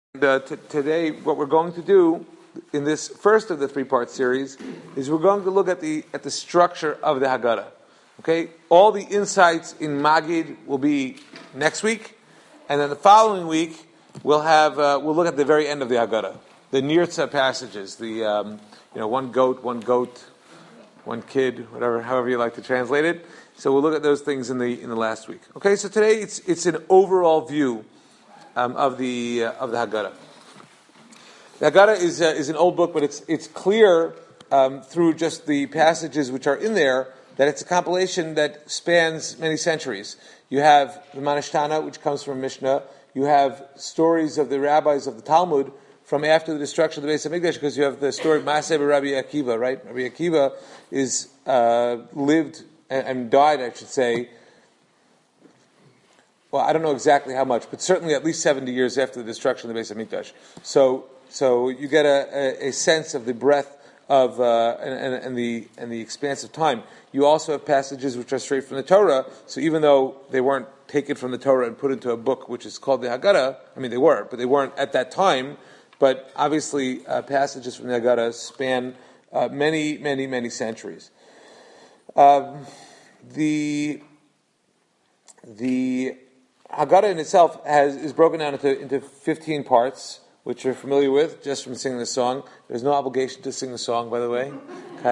And today, what we're going to do in this first of the three-part series is we're going to look at the structure of the Haggadah. Okay, all the insights in Magid will be next week, and then the following week we'll look at the very end of the Haggadah, the Nirtza passages, the one goat, one kid, however you like to translate it. So we'll look at those things in the last week. Okay, so today it's an overall view of the Haggadah. The Haggadah is an old book, but it's clear through just the passages which are in there that it's a compilation that spans many centuries. You have the Manishtana, which comes from Mishnah. You have stories of the rabbis of the Talmud from after the destruction of the Beis Hamikdash, because you have the story of Maaseh Rabbi Akiva, right? Rabbi Akiva is lived and died, I should say. Well, I don't know exactly how much, but certainly at least 70 years after the destruction of the Beis Hamikdash. So you get a sense of the breadth of and the expanse of time. You also have passages which are straight from the Torah. So even though they weren't taken from the Torah and put into a book which is called the Haggadah, I mean they were, but they weren't at that time. But obviously, passages from the Haggadah span many centuries. The Haggadah in itself is broken down into 15 parts, which you're familiar with just from singing the song. There's no obligation to sing the song, by the way.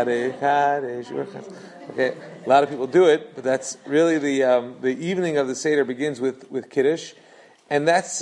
Okay, a lot of people do it, but that's really the evening of the Seder begins with Kiddush, and that's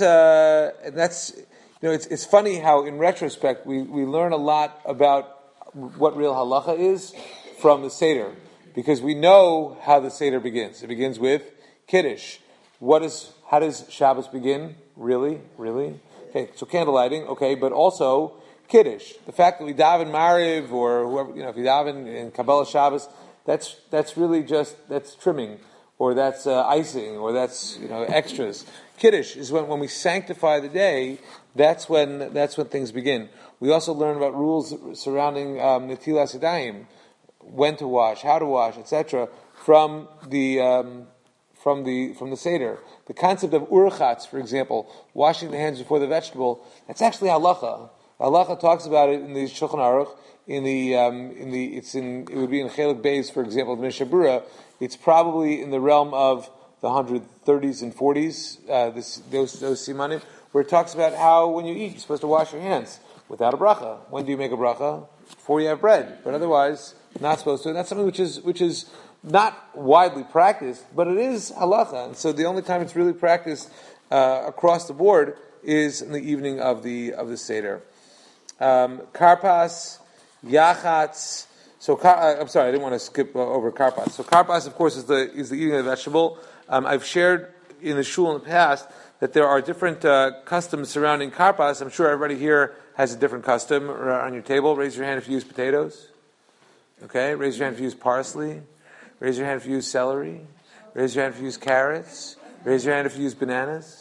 it's funny how in retrospect we learn a lot about what real halacha is from the Seder, because we know how the Seder begins. It begins with Kiddush. How does Shabbos begin? Really? Okay, so candlelighting, okay, but also Kiddush. The fact that we daven Mariv, or whoever, if you daven in Kabbalah Shabbos, that's really that's trimming, or that's icing, or that's extras. Kiddush is when we sanctify the day. That's when things begin. We also learn about rules surrounding Netilas Yadayim, when to wash, how to wash, etc. from the Seder. The concept of urchatz, for example, washing the hands before the vegetable, that's actually halacha. Halacha talks about it in the Shulchan Aruch. It would be in Chelik Beis, for example, of Mishnah Berurah. It's probably in the realm of the 130s and 40s. Those simanim, where it talks about how when you eat, you're supposed to wash your hands without a bracha. When do you make a bracha? Before you have bread, but otherwise not supposed to. And that's something which is not widely practiced, but it is halacha. And so the only time it's really practiced across the board is in the evening of the Seder. Karpas, yachatz. So I'm sorry, I didn't want to skip over karpas. So karpas, of course, is the eating of the vegetable. I've shared in the shul in the past that there are different customs surrounding karpas. I'm sure everybody here has a different custom on your table. Raise your hand if you use potatoes. Okay, raise your hand if you use parsley. Raise your hand if you use celery. Raise your hand if you use carrots. Raise your hand if you use bananas.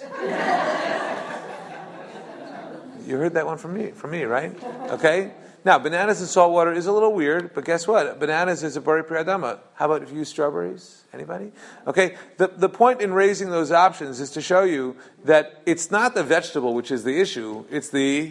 You heard that one from me, right? Okay. Now, bananas in salt water is a little weird, but guess what? Bananas is a bari pri adama. How about if you use strawberries? Anybody? Okay. The point in raising those options is to show you that it's not the vegetable which is the issue. It's the...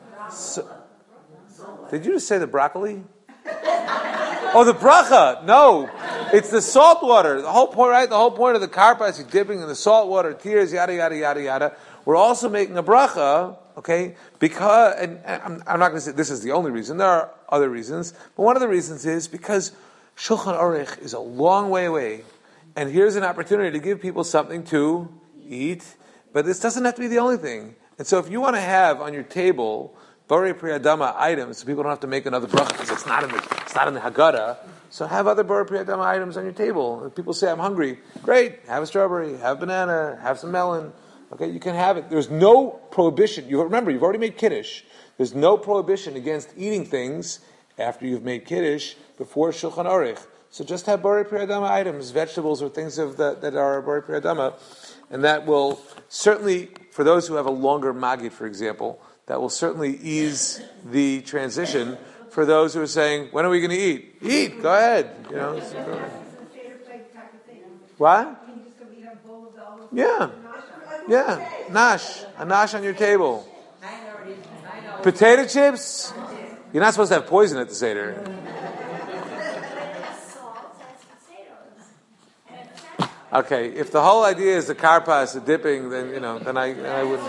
Did you just say the broccoli? Oh, the bracha. No. It's the salt water. The whole point, right? The whole point of the karpas, you're dipping in the salt water, tears, yada, yada, yada, yada. We're also making a bracha, okay? Because, and I'm not going to say this is the only reason. There are other reasons. But one of the reasons is because Shulchan Aruch is a long way away. And here's an opportunity to give people something to eat. But this doesn't have to be the only thing. And so if you want to have on your table Bari Pri Adama items, so people don't have to make another bracha because it's not in the Haggadah. So have other Bari Pri Adama items on your table. If people say, I'm hungry, great, have a strawberry, have banana, have some melon. Okay, you can have it. There's no prohibition. Remember, you've already made Kiddush. There's no prohibition against eating things after you've made Kiddush before Shulchan Aruch. So just have Bari Pri Adama items, vegetables or things that are Bari Pri Adama. And that will certainly, for those who have a longer Magid, for example, that will certainly ease the transition for those who are saying, when are we going to eat? Eat, go ahead. What? Yeah. A nash on your table. Potato chips? You're not supposed to have poison at the Seder. Okay, if the whole idea is the karpas, the dipping, then then I wouldn't.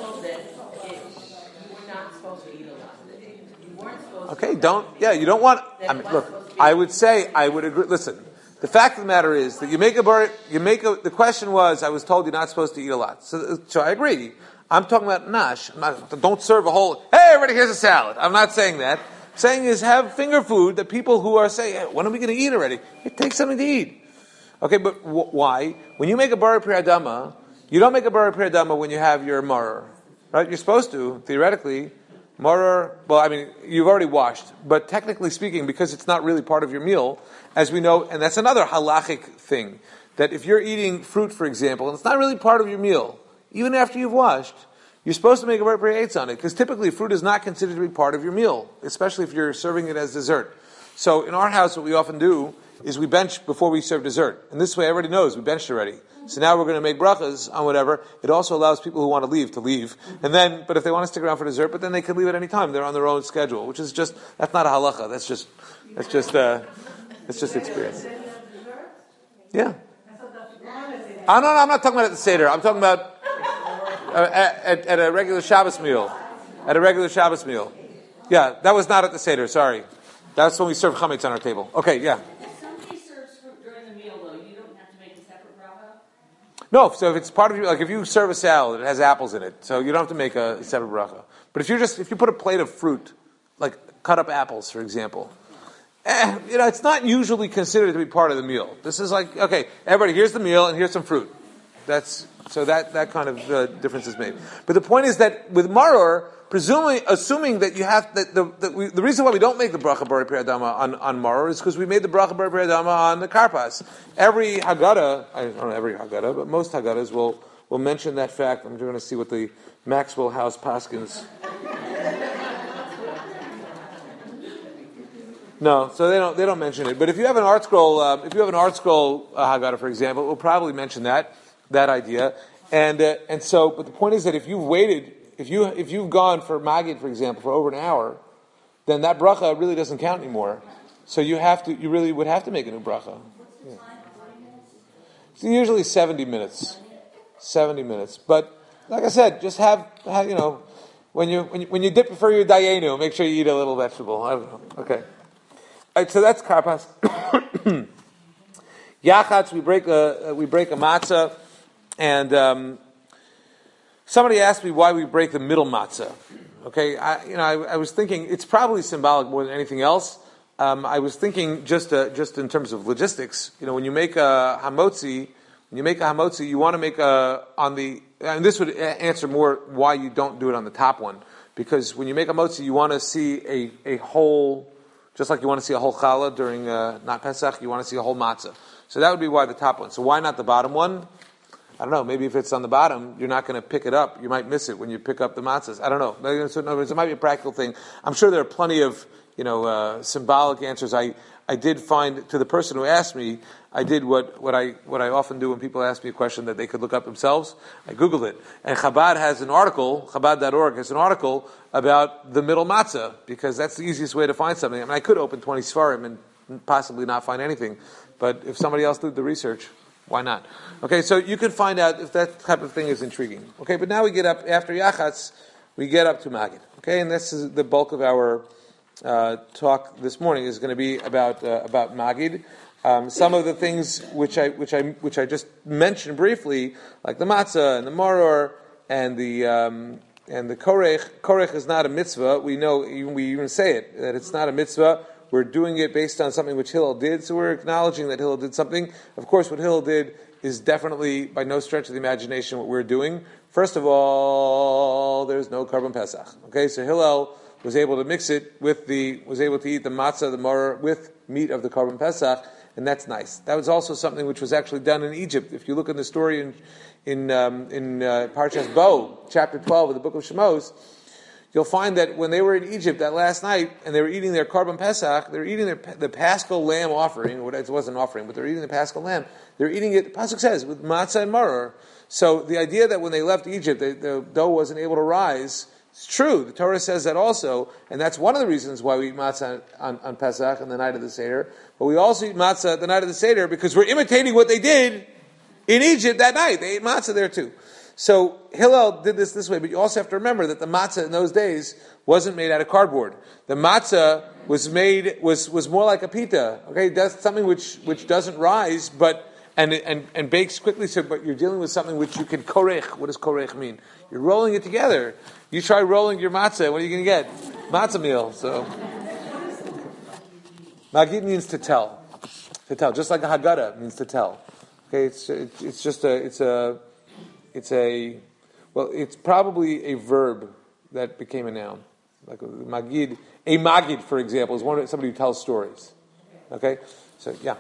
Okay, you don't want. I mean, look, I would agree. Listen, the fact of the matter is that the question was, I was told you're not supposed to eat a lot. So I agree. I'm talking about nash. Don't serve a whole, hey, everybody, here's a salad. I'm not saying that. I'm saying is have finger food that people who are saying, hey, when are we going to eat already? Take something to eat. Okay, but why? When you make a bar pri adama, you don't make a bar pri adama when you have your maror. Right? You're supposed to, theoretically. Maror, well, I mean, you've already washed, but technically speaking, because it's not really part of your meal, as we know, and that's another halachic thing, that if you're eating fruit, for example, and it's not really part of your meal, even after you've washed, you're supposed to make a bar pri eitz on it, because typically fruit is not considered to be part of your meal, especially if you're serving it as dessert. So in our house, what we often do is we bench before we serve dessert. And this way everybody knows we benched already. So now we're going to make brachas on whatever. It also allows people who want to leave. And then, but if they want to stick around for dessert, but then they can leave at any time. They're on their own schedule, which is that's not a halacha. That's just experience. Yeah. Oh, no, I'm not talking about at the Seder. I'm talking about at a regular Shabbos meal. At a regular Shabbos meal. Yeah, that was not at the Seder, sorry. That's when we serve chametz on our table. Okay, yeah. If somebody serves fruit during the meal, though, you don't have to make a separate bracha? No, so if it's part of your, like if you serve a salad, it has apples in it, so you don't have to make a separate bracha. But if you put a plate of fruit, like cut up apples, for example, it's not usually considered to be part of the meal. This is like, okay, everybody, here's the meal and here's some fruit. That kind of difference is made. But the point is that with maror, assuming that you have the reason why we don't make the bracha bari pri adama on maror is because we made the bracha bari pri adama on the karpas. Every Haggadah, I don't know every Haggadah, but most Haggadahs will mention that fact. I'm going to see what the Maxwell House Paskins. No, so they don't mention it. But if you have an art scroll, Haggadah, for example, it will probably mention that idea. And so, but the point is that if you've waited. If you've gone for Magid, for example, for over an hour, then that bracha really doesn't count anymore. So you really would have to make a new bracha. Yeah. It's usually 70 minutes. 70 minutes. But like I said, just have when you dip for your dayenu, make sure you eat a little vegetable. I don't know. Okay. All right, so that's karpas. Yachatz, we break a matzah, and somebody asked me why we break the middle matzah. Okay, I was thinking it's probably symbolic more than anything else. I was thinking just in terms of logistics. When you make a hamotzi, you want to make and this would answer more why you don't do it on the top one, because when you make a motzi, you want to see a whole, just like you want to see a whole challah during not Pesach, you want to see a whole matzah. So that would be why the top one. So why not the bottom one? I don't know, maybe if it's on the bottom, you're not going to pick it up. You might miss it when you pick up the matzahs. I don't know. So in other words, it might be a practical thing. I'm sure there are plenty of, symbolic answers. I did find, to the person who asked me, I did what I often do when people ask me a question that they could look up themselves. I Googled it. And Chabad has an article, Chabad.org has an article about the middle matzah, because that's the easiest way to find something. I mean, I could open 20 Sfarim and possibly not find anything. But if somebody else did the research, why not? Okay, so you can find out if that type of thing is intriguing. Okay, but now we get up, after Yachatz, we get up to Magid. Okay, and this is the bulk of our talk this morning is going to be about Magid. Some of the things which I just mentioned briefly, like the matzah and the maror and the korech. Korech is not a mitzvah. We know, we even say it, that it's not a mitzvah. We're doing it based on something which Hillel did, so we're acknowledging that Hillel did something. Of course, what Hillel did is definitely, by no stretch of the imagination, what we're doing. First of all, there's no Korban Pesach. Okay, so Hillel was able to mix it was able to eat the matzah, the maror, with meat of the Korban Pesach, and that's nice. That was also something which was actually done in Egypt. If you look in the story in Parshas Bo, chapter 12 of the book of Shemos, you'll find that when they were in Egypt that last night, and they were eating their Korban Pesach, they were eating the Paschal lamb offering, or it wasn't an offering, but they were eating the Paschal lamb. They were eating it, the Pasuk says, with matzah and maror. So the idea that when they left Egypt, the dough wasn't able to rise It's true. The Torah says that also, and that's one of the reasons why we eat matzah on Pesach and the night of the Seder. But we also eat matzah the night of the Seder because we're imitating what they did in Egypt that night. They ate matzah there too. So Hillel did this way, but you also have to remember that the matzah in those days wasn't made out of cardboard. The matzah was more like a pita. Okay, that's something which doesn't rise, but and bakes quickly. So, but you're dealing with something which you can korech. What does korech mean? You're rolling it together. You try rolling your matzah. What are you going to get? Matzah meal. So, magid means to tell. To tell, just like a Haggadah means to tell. Okay, it's probably a verb that became a noun. Like a magid, for example, is somebody who tells stories. Okay, so yeah.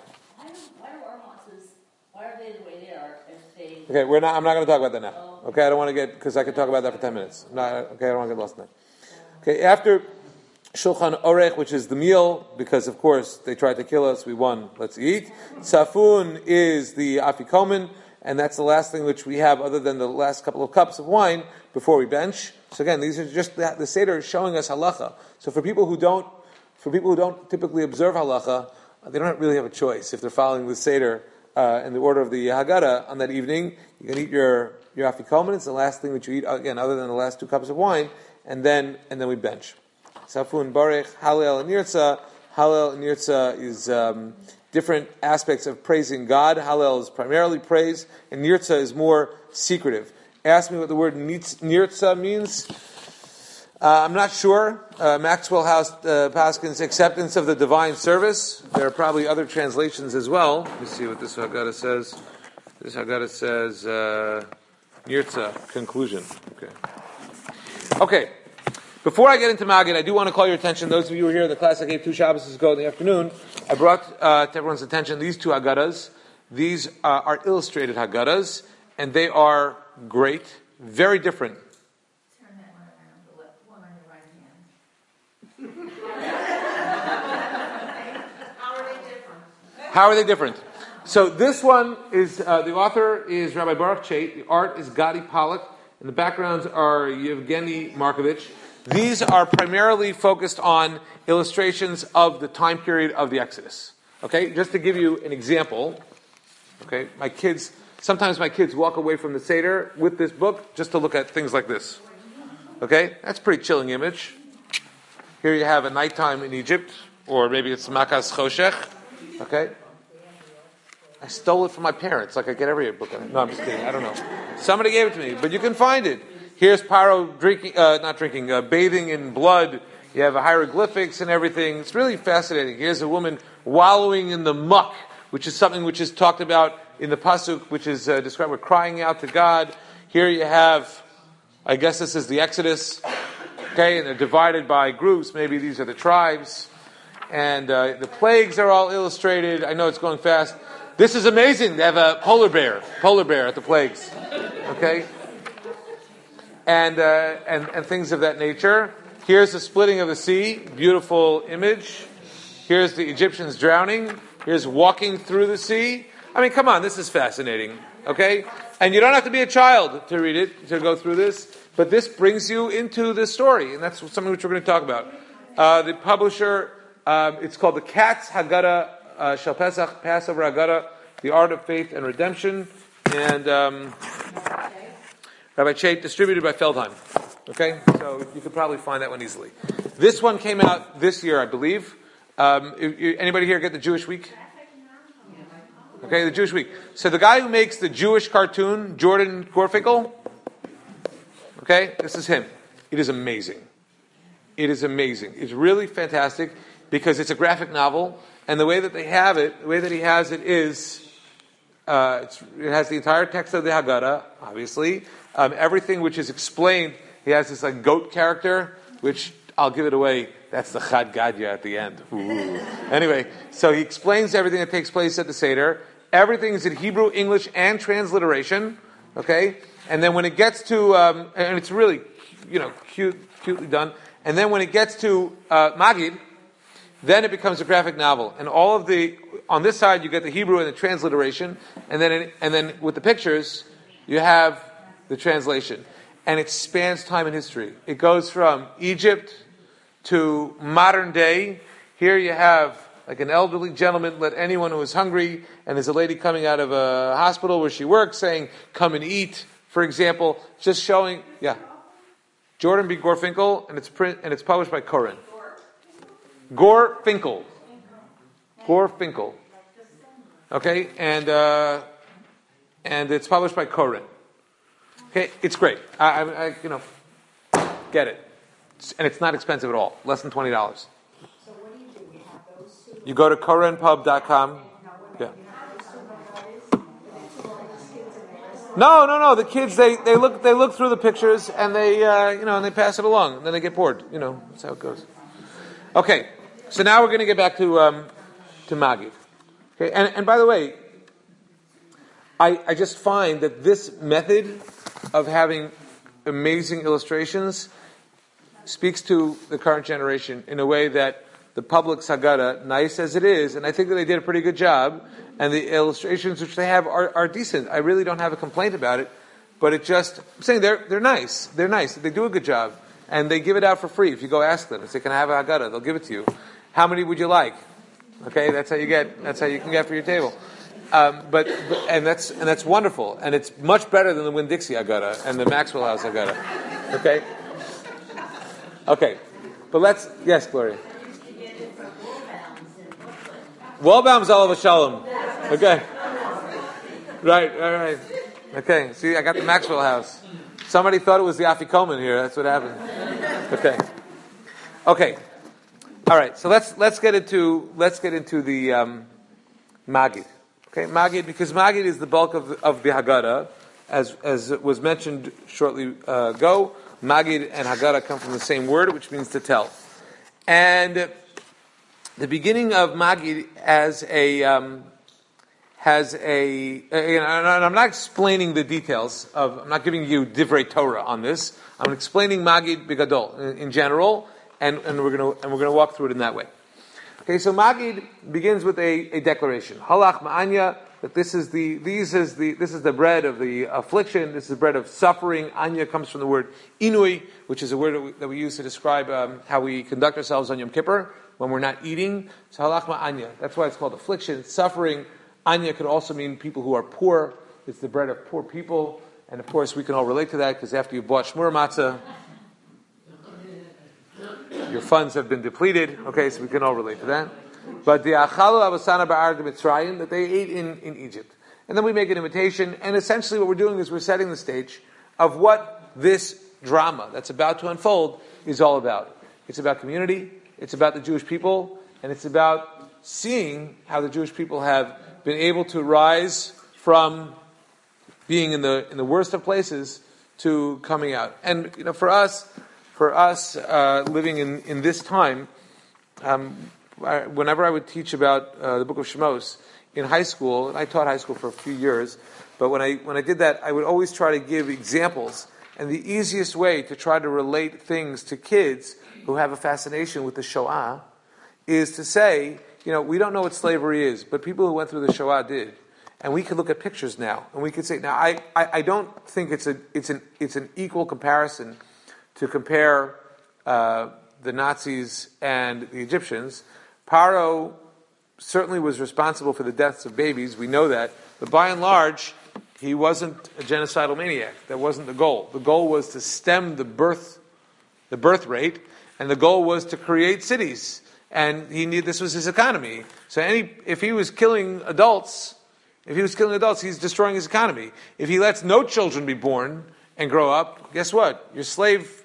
Why are they the way they are? If they... Okay, I'm not going to talk about that now. Okay, I don't want to because I could talk about that for 10 minutes. I don't want to get lost in that. Okay, after Shulchan Orech, which is the meal, because of course they tried to kill us, we won, let's eat. Safun is the afikomen, and that's the last thing which we have other than the last couple of cups of wine before we bench. So again, these are just the Seder is showing us halacha. So for people who don't typically observe halacha, they don't really have a choice if they're following the Seder in the order of the Haggadah on that evening. You can eat your afikomen. It's the last thing that you eat again, other than the last 2 cups of wine, and then we bench. Safun, Barech, Hallel, and Nirtza. Hallel and Nirtza is different aspects of praising God. Hallel is primarily praise, and Nirtza is more secretive. Ask me what the word Nirtza means. I'm not sure. Maxwell House Paskin's acceptance of the divine service. There are probably other translations as well. Let me see what this Haggadah says. This Haggadah says Nirtza, conclusion. Okay. Before I get into Magid, I do want to call your attention, those of you who were here at the class I gave 2 Shabbos ago in the afternoon, I brought to everyone's attention these 2 Haggadahs. These are illustrated Haggadahs, and they are great, very different. Turn that one around, the one on your right hand. How are they different? So this one is, the author is Rabbi Baruch Chait, the art is Gadi Pollack, and the backgrounds are Yevgeny Markovich. These are primarily focused on illustrations of the time period of the Exodus. Okay, just to give you an example. Okay, sometimes my kids walk away from the Seder with this book just to look at things like this. Okay, that's a pretty chilling image. Here you have a nighttime in Egypt, or maybe it's Makas Choshech. Okay, I stole it from my parents, like I get every book on it. No, I'm just kidding. I don't know. Somebody gave it to me, but you can find it. Here's Paro bathing in blood. You have hieroglyphics and everything. It's really fascinating. Here's a woman wallowing in the muck, which is something which is talked about in the Pasuk, which is described with crying out to God. Here you have, I guess this is the Exodus. Okay, and they're divided by groups. Maybe these are the tribes. And the plagues are all illustrated. I know it's going fast. This is amazing. They have a polar bear at the plagues. Okay? And things of that nature. Here's the splitting of the sea. Beautiful image. Here's the Egyptians drowning. Here's walking through the sea. I mean, come on, this is fascinating. Okay? And you don't have to be a child to read it, to go through this. But this brings you into the story. And that's something which we're going to talk about. The publisher, it's called the Katz Haggadah Shel Pesach, Passover Haggadah, The Art of Faith and Redemption. And Rabbi Chait, distributed by Feldheim. Okay? So you could probably find that one easily. This one came out this year, I believe. Anybody here get the Jewish Week? Okay, the Jewish Week. So the guy who makes the Jewish cartoon, Jordan Gorfinkel, okay, this is him. It is amazing. It is amazing. It's really fantastic because it's a graphic novel, and the way that they have it, the way that he has it is, it has the entire text of the Haggadah, obviously. Everything which is explained, he has this like goat character, which I'll give it away. That's the Chad Gadya at the end. Ooh. Anyway, so he explains everything that takes place at the Seder. Everything is in Hebrew, English, and transliteration. Okay, and then when it gets to, and it's really, cutely done. And then when it gets to Magid, then it becomes a graphic novel. And all of on this side you get the Hebrew and the transliteration, and then with the pictures you have the translation. and it spans time and history. It goes from Egypt to modern day. Here you have like an elderly gentleman let anyone who is hungry, and there's a lady coming out of a hospital where she works saying, come and eat, for example, just showing, Jordan B. Gorfinkel, and it's published by Koren. Gorfinkel. Okay, and it's published by Koren. Okay, it's great. I get it. And it's not expensive at all. Less than $20. So what do? You have those two? You go to korenpub.com. Yeah. No. The kids they look through the pictures and they and they pass it along. And then they get bored. That's how it goes. Okay, so now we're going to get back to Magid. Okay, and by the way, I just find that this method of having amazing illustrations speaks to the current generation in a way that the public's Haggadah, nice as it is, and I think that they did a pretty good job, and the illustrations which they have are decent. I really don't have a complaint about it, but I'm saying they're nice. They're nice. They do a good job, and they give it out for free. If you go ask them, if they can have a Haggadah, they'll give it to you. How many would you like? Okay, that's how you can get for your table. But that's wonderful, and it's much better than the Winn-Dixie Haggadah and the Maxwell House Haggadah. Okay, but yes, Gloria. Wallbaum's Olav Shalom. Okay, right. Okay, see, I got the Maxwell House. Somebody thought it was the Afikoman here. That's what happened. Okay. All right, so let's get into the Magid. Okay, Magid, because Magid is the bulk of the Haggadah, as was mentioned shortly ago. Magid and Haggadah come from the same word, which means to tell. And the beginning of Magid and I'm not explaining the details I'm not giving you Divrei Torah on this. I'm explaining Magid Bigadol in general, and we're gonna walk through it in that way. Okay, so Magid begins with a declaration. Halach ma'anya, that this is the bread of the affliction, this is the bread of suffering. Anya comes from the word inui, which is a word that we use to describe how we conduct ourselves on Yom Kippur when we're not eating. So halach ma'anya, that's why it's called affliction, suffering. Anya could also mean people who are poor. It's the bread of poor people. And of course we can all relate to that, because after you've bought shmur matzah, your funds have been depleted. Okay, so we can all relate to that. But the achalu avasana ba'arad Mitzrayim, that they ate in Egypt. And then we make an invitation, and essentially what we're doing is we're setting the stage of what this drama that's about to unfold is all about. It's about community, it's about the Jewish people, and it's about seeing how the Jewish people have been able to rise from being in the worst of places to coming out. And for us living in this time, whenever I would teach about the Book of Shemos in high school, and I taught high school for a few years, but when I did that, I would always try to give examples. And the easiest way to try to relate things to kids who have a fascination with the Shoah is to say, we don't know what slavery is, but people who went through the Shoah did. And we could look at pictures now, and we could say, now I don't think it's an equal comparison to compare the Nazis and the Egyptians. Paro certainly was responsible for the deaths of babies, we know that, but by and large, he wasn't a genocidal maniac. That wasn't the goal. The goal was to stem the birth rate, and the goal was to create cities. And this was his economy. So if he was killing adults, he's destroying his economy. If he lets no children be born and grow up, guess what? Your slave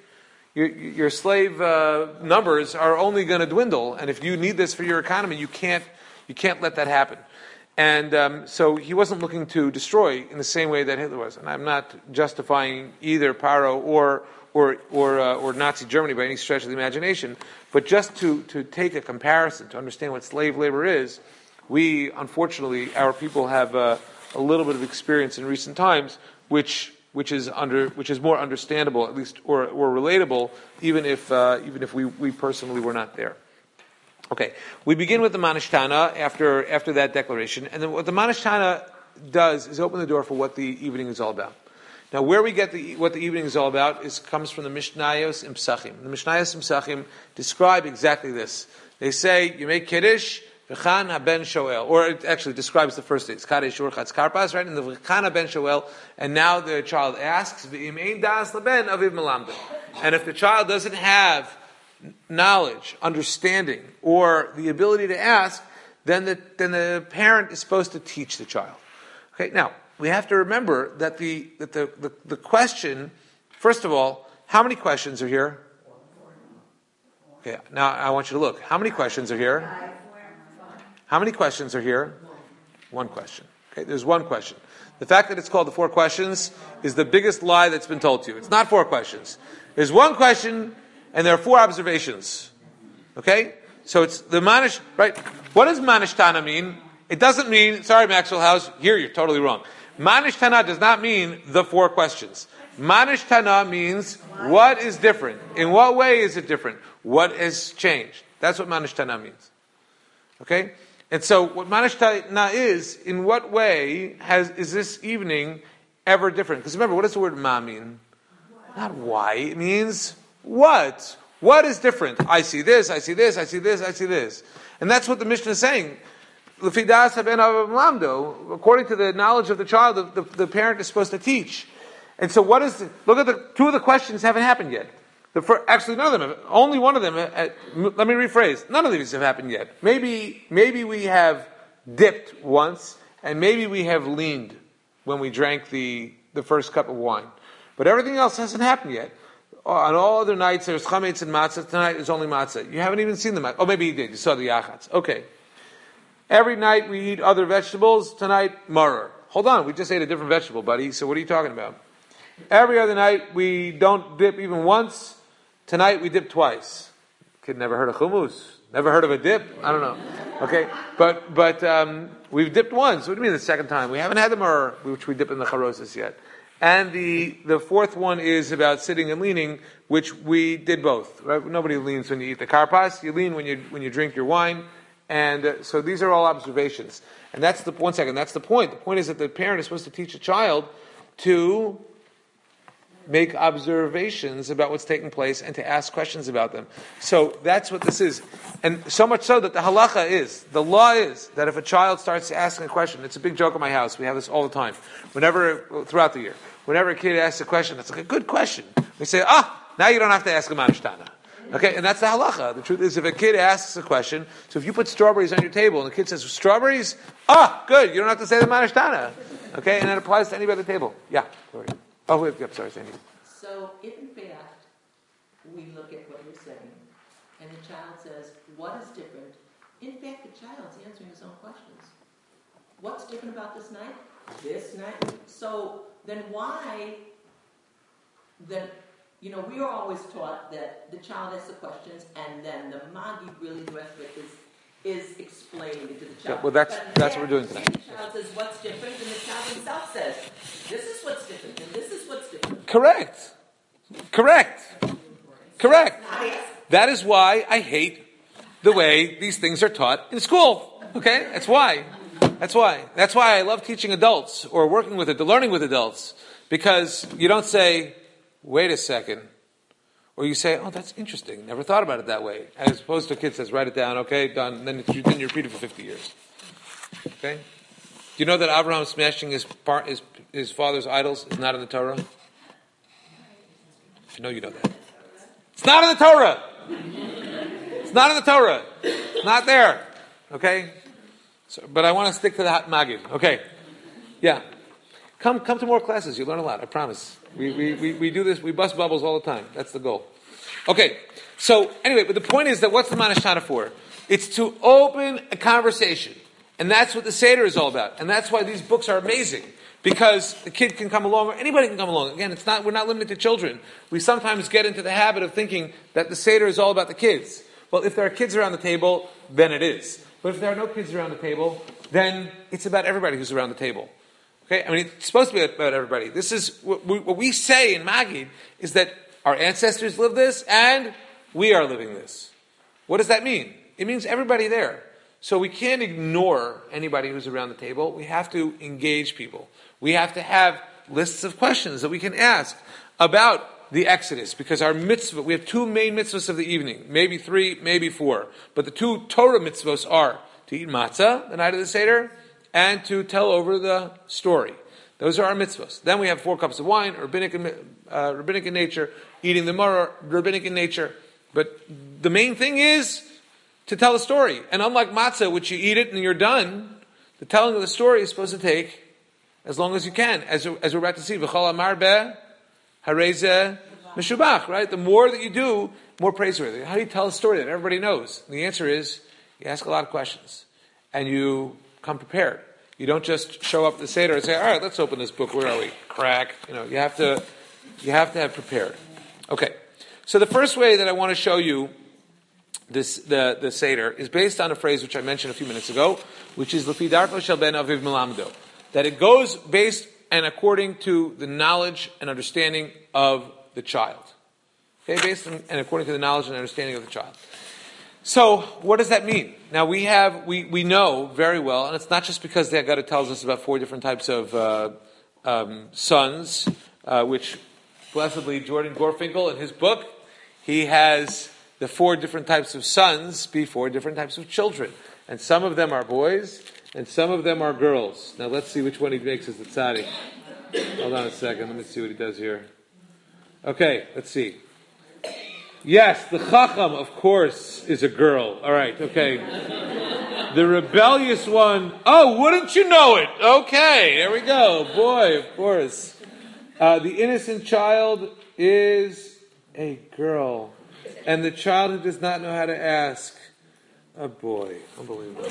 numbers are only going to dwindle. And if you need this for your economy, you can't let that happen. And so he wasn't looking to destroy in the same way that Hitler was. And I'm not justifying either Paro or Nazi Germany by any stretch of the imagination, but just to take a comparison, to understand what slave labor is, we, unfortunately, our people have a little bit of experience in recent times, which is more understandable, at least, or relatable, even if we personally were not there. Okay, we begin with the Manishtana after that declaration, and then what the Manishtana does is open the door for what the evening is all about. Now, where we get what the evening is all about comes from the Mishnayos and Psachim. The Mishnayos and Psachim describe exactly this. They say, you make Kiddush, V'chan haben shoel, or it actually describes the first day. It's Kadesh Urchatz Karpas, right? And the V'chan haben shoel, and now the child asks, V'im ein das leben aviv melamdo. And if the child doesn't have knowledge, understanding, or the ability to ask, then the parent is supposed to teach the child. Okay, now, we have to remember that the question, first of all, how many questions are here? Okay, now I want you to look. How many questions are here? How many questions are here? One question. Okay, there's one question. The fact that it's called the 4 questions is the biggest lie that's been told to you. It's not 4 questions. There's one question, and there are 4 observations. Okay? So it's the manish, right? What does manish tana mean? It doesn't mean, sorry Maxwell House, here you're totally wrong. Manish tana does not mean the 4 questions. Manish tana means what is different. In what way is it different? What has changed? That's what manish tana means. Okay? And so what manish tana is, in what way is this evening ever different? Because remember, what does the word ma mean? Not why. It means what. What is different? I see this, I see this, I see this, I see this. And that's what the Mishnah is saying. According to the knowledge of the child, the parent is supposed to teach. And so look at the 2 of the questions haven't happened yet. Actually, none of them. Only one of them. Let me rephrase. None of these have happened yet. Maybe we have dipped once, and maybe we have leaned when we drank the first cup of wine. But everything else hasn't happened yet. On all other nights, there's chametz and matzah. Tonight is only matzah. You haven't even seen the matzah. Oh, maybe you did. You saw the yachatz. Okay. Every night we eat other vegetables. Tonight, maror. Hold on. We just ate a different vegetable, buddy. So what are you talking about? Every other night we don't dip even once. Tonight we dip twice. Kid never heard of hummus? Never heard of a dip? I don't know. Okay, but we've dipped once. What do you mean the second time? We haven't had the maror, which we dip in the charosis yet. And the 4th one is about sitting and leaning, which we did both. Right? Nobody leans when you eat the karpas. You lean when you drink your wine. And so these are all observations. And that's the point. That's the point. The point is that the parent is supposed to teach a child to make observations about what's taking place and to ask questions about them. So that's what this is. And so much so that the law is, that if a child starts asking a question, it's a big joke at my house, we have this all the time, throughout the year. Whenever a kid asks a question, it's like a good question. We say, now you don't have to ask a manish tana. Okay, and that's the halacha. The truth is, if a kid asks a question, so if you put strawberries on your table and the kid says, strawberries? Good, you don't have to say the manish tana. Okay, and it applies to anybody at the table. Yeah, Gloria. Oh, wait, sorry, Sandy. So if in fact we look at what you're saying, and the child says, what is different? In fact, the child's answering his own questions. What's different about this night? This night? So then why, we are always taught that the child asks the questions, and then the magi, really the rest of it is explained to the child. Yeah, well, that's what we're doing tonight. The child says, what's different? And the child himself says, this is what's different, and this is what's different. Correct. That is why I hate the way these things are taught in school. Okay? That's why. That's why I love teaching adults or learning with adults. Because you don't say, wait a second. Or you say, oh, that's interesting. Never thought about it that way. As opposed to a kid says, write it down, okay, done. Then you repeat it for 50 years. Okay? Do you know that Abraham smashing his father's idols is not in the Torah? I know you know that. It's not in the Torah. It's not in the Torah. It's not there. Okay? But I want to stick to the Magid. Okay. Yeah. Come to more classes. You learn a lot. I promise. We do this. We bust bubbles all the time. That's the goal. Okay. So anyway, but the point is that what's the manish tana for? It's to open a conversation, and that's what the Seder is all about. And that's why these books are amazing, because the kid can come along, or anybody can come along. Again, we're not limited to children. We sometimes get into the habit of thinking that the Seder is all about the kids. Well, if there are kids around the table, then it is. But if there are no kids around the table, then it's about everybody who's around the table. Okay, I mean, it's supposed to be about everybody. This is what we say in Magid is that our ancestors lived this and we are living this. What does that mean? It means everybody there. So we can't ignore anybody who's around the table. We have to engage people. We have to have lists of questions that we can ask about the Exodus, because our mitzvah, we have two main mitzvahs of the evening, maybe three, maybe four, but the two Torah mitzvahs are to eat matzah the night of the Seder and to tell over the story. Those are our mitzvahs. Then we have 4 cups of wine, rabbinic in nature, eating the maror, rabbinic in nature. But the main thing is to tell a story. And unlike matzah, which you eat it and you're done, the telling of the story is supposed to take as long as you can, as we're about to see. V'chol amar be hareze meshubach, right? The more that you do, more praiseworthy. How do you tell a story that everybody knows? And the answer is, you ask a lot of questions. And you come prepared. You don't just show up at the Seder and say, all right, let's open this book. Where are we? Crack. You have to have prepared. Okay. So the first way that I want to show you the Seder is based on a phrase which I mentioned a few minutes ago, which is Lefi darko shel ben aviv melamdo. That it goes based and according to the knowledge and understanding of the child. Okay, based on, and according to the knowledge and understanding of the child. So, what does that mean? Now we know very well, and it's not just because the Haggadah tells us about 4 different types of sons, which blessedly Jordan Gorfinkel in his book, he has the 4 different types of sons be 4 different types of children. And some of them are boys, and some of them are girls. Now let's see which one he makes as the tzaddik. Hold on a second, let me see what he does here. Okay, let's see. Yes, the Chacham, of course, is a girl. All right, okay. The rebellious one, oh, wouldn't you know it? Okay, there we go. Boy, of course. The innocent child is a girl. And the child who does not know how to ask, a boy. Unbelievable.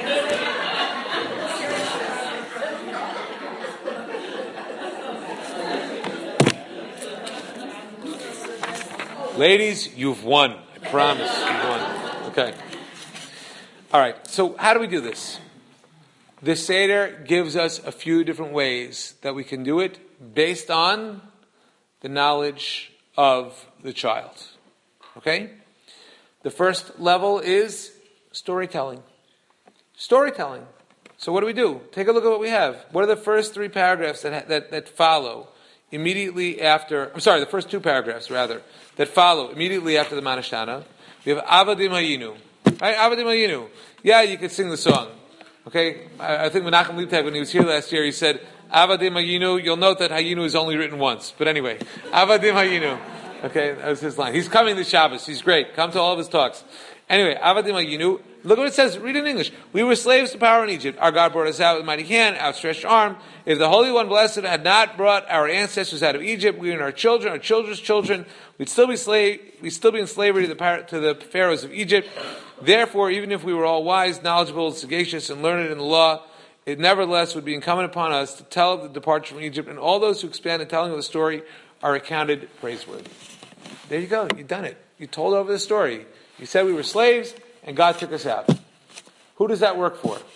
Ladies, you've won. I promise you've won. Okay. All right. So how do we do this? The Seder gives us a few different ways that we can do it based on the knowledge of the child. Okay? The first level is storytelling. Storytelling. So what do? Take a look at what we have. What are the first 3 paragraphs that follow immediately after, the first 2 paragraphs, rather, that follow immediately after the Manashtana? We have Avadim Hayinu. Right? Avadim Hayinu. Yeah, you could sing the song. Okay? I think Menachem Leibtag, when he was here last year, he said, Avadim Hayinu. You'll note that Hayinu is only written once. But anyway, Avadim Hayinu. Okay, that was his line. He's coming this Shabbos. He's great. Come to all of his talks. Anyway, Avadim Hayinu. Look what it says. Read it in English. We were slaves to power in Egypt. Our God brought us out with a mighty hand, outstretched arm. If the Holy One, blessed, had not brought our ancestors out of Egypt, we and our children's children, we'd still be in slavery to the pharaohs of Egypt. Therefore, even if we were all wise, knowledgeable, sagacious, and learned in the law, it nevertheless would be incumbent upon us to tell of the departure from Egypt, and all those who expand the telling of the story are accounted praiseworthy. There you go. You've done it. You told over the story. You said we were slaves, and God took us out. Who does that work for?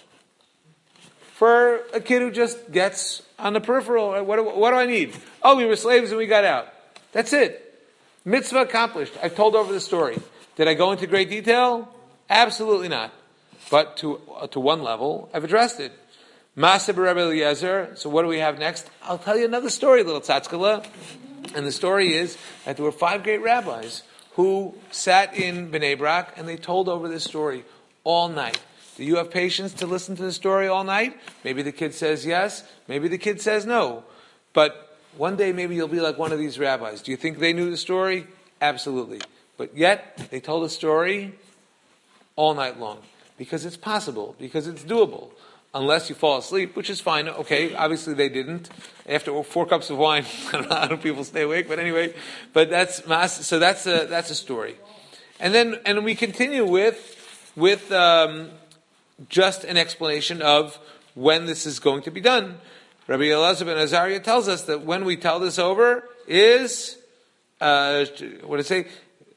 For a kid who just gets on the peripheral. What do I need? Oh, we were slaves and we got out. That's it. Mitzvah accomplished. I've told over the story. Did I go into great detail? Absolutely not. But to one level, I've addressed it. Maaseh Rebbe Eliezer. So what do we have next? I'll tell you another story, little tzadkala. And the story is that there were 5 great rabbis who sat in Bnei Brak and they told over this story all night. Do you have patience to listen to the story all night? Maybe the kid says yes. Maybe the kid says no. But one day maybe you'll be like one of these rabbis. Do you think they knew the story? Absolutely. But yet they told the story all night long. Because it's possible. Because it's doable. Unless you fall asleep, which is fine. Okay, obviously they didn't. After 4 cups of wine, I don't know how do people stay awake, but anyway. But that's a story. And then we continue with just an explanation of when this is going to be done. Rabbi Elazar ben Azariah tells us that when we tell this over is what did it say?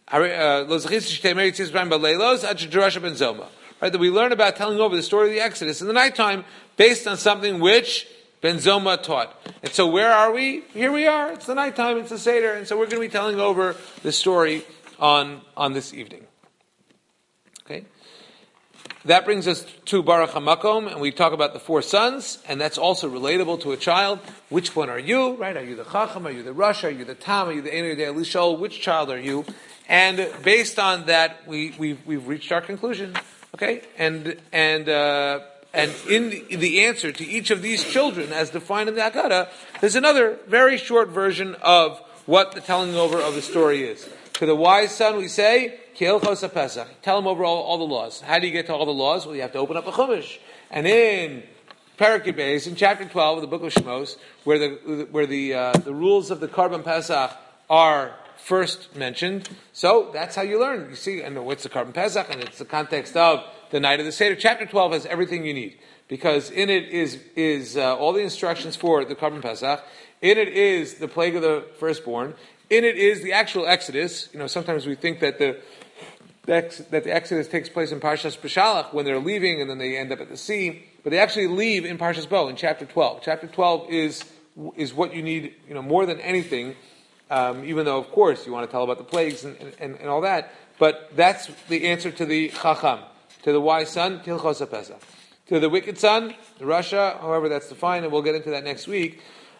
Right, that we learn about telling over the story of the Exodus in the nighttime based on something which Ben Zoma taught. And so where are we? Here we are. It's the nighttime. It's the Seder. And so we're going to be telling over the story on this evening. Okay? that brings us to Baruch HaMakom, and we talk about the 4 sons, and that's also relatable to a child. Which one are you, right? Are you the Chacham? Are you the Rosh? Are you the Tam? Are you the Ein, the Elishol? Which child are you? And based on that, we've reached our conclusion. Okay? And in the answer to each of these children, as defined in the Haggadah, there's another very short version of what the telling over of the story is. To the wise son, we say, Ki'ilchos HaPesach. Tell him over all the laws. How do you get to all the laws? Well, you have to open up a Chumash. And in Perek Beis, in chapter 12 of the book of Shmos, where the rules of the Karban Pesach are first mentioned. So that's how you learn. You see, and what's the Karban Pesach? And it's the context of the night of the Seder. Chapter 12 has everything you need, because in it is all the instructions for the Karban Pesach. In it is the plague of the firstborn. In it is the actual Exodus. Sometimes we think that the Exodus takes place in Parshas Beshalach when they're leaving and then they end up at the sea. But they actually leave in Parshas Bo in chapter 12. Chapter 12 is what you need, more than anything. Even though, of course, you want to tell about the plagues and all that. But that's the answer to the Chacham, to the wise son, Ki'ilchos HaPesach. To the wicked son, the Rasha, however that's defined, and we'll get into that next week.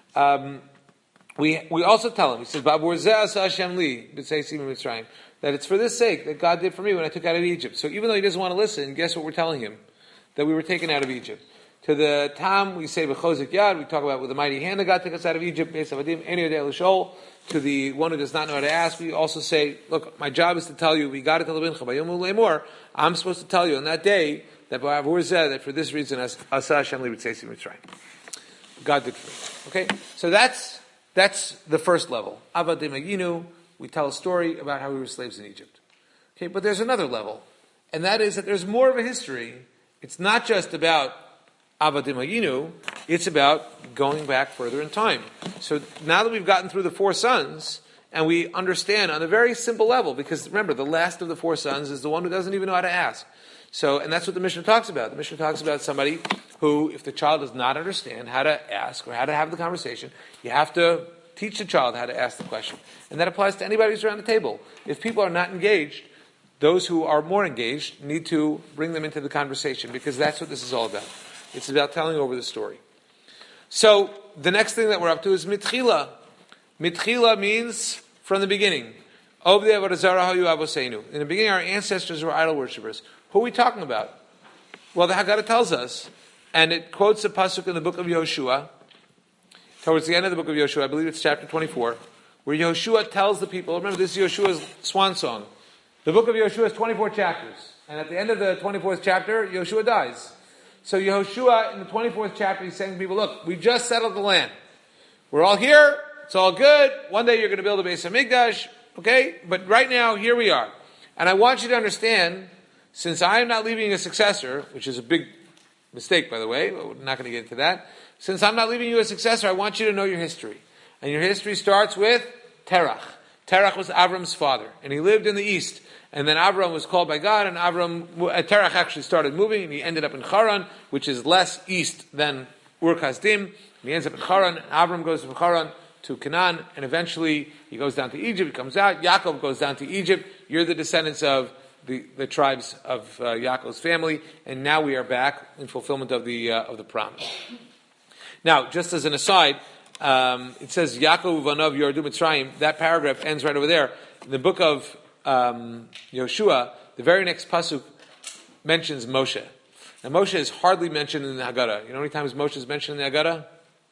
We also tell him, he says, Ba'avur zeh asa Hashem li, b'tzeisi mitzrayim, that it's for this sake that God did for me when I took out of Egypt. So even though he doesn't want to listen, guess what we're telling him? That we were taken out of Egypt. To the Tam, we say b'chozik yad, we talk about with the mighty hand that God took us out of Egypt, beis avadim, eni yodei l'shol. To the one who does not know how to ask, we also say, look, my job is to tell you, we got it to lebincha, bayom u'leimor, I'm supposed to tell you on that day, that ba'avur zeh, that for this reason, asa Hashem li b'tzeisi mitzrayim. God did for me. Okay? So that's the first level. Avadim Aginu, we tell a story about how we were slaves in Egypt. Okay, but there's another level, and that is that there's more of a history. It's not just about Avadim Aginu, it's about going back further in time. So now that we've gotten through the 4 sons, and we understand on a very simple level, because remember, the last of the 4 sons is the one who doesn't even know how to ask. So, and that's what the Mishnah talks about. The Mishnah talks about somebody who, if the child does not understand how to ask or how to have the conversation, you have to teach the child how to ask the question. And that applies to anybody who's around the table. If people are not engaged, those who are more engaged need to bring them into the conversation, because that's what this is all about. It's about telling over the story. So, the next thing that we're up to is mitchila. Mitchila means from the beginning. In the beginning, our ancestors were idol worshippers. Who are we talking about? Well, the Haggadah tells us, and it quotes a pasuk in the book of Yehoshua, towards the end of the book of Yehoshua, I believe it's chapter 24, where Yehoshua tells the people, remember this is Yehoshua's swan song. The book of Yehoshua is 24 chapters, and at the end of the 24th chapter, Yehoshua dies. So Yehoshua, in the 24th chapter, he's saying to people, look, we just settled the land. We're all here, it's all good, one day you're going to build a Beis HaMikdash, okay? But right now, here we are. And I want you to understand, since I am not leaving a successor, which is a big mistake, by the way, but we're not going to get into that. Since I'm not leaving you a successor, I want you to know your history. And your history starts with Terach. Terach was Avram's father, and he lived in the east. And then Avram was called by God, and Terach actually started moving, and he ended up in Haran, which is less east than Ur Kasdim. And he ends up in Haran, and Avram goes from Haran to Canaan, and eventually he goes down to Egypt, he comes out, Yaakov goes down to Egypt. You're the descendants of the tribes of Yaakov's family, and now we are back in fulfillment of the promise. Now, just as an aside, it says Yaakov Uvanav Yordu Mitzrayim. That paragraph ends right over there. In the book of Yehoshua, the very next pasuk mentions Moshe. Now, Moshe is hardly mentioned in the Haggadah. You know how many times Moshe is mentioned in the Haggadah?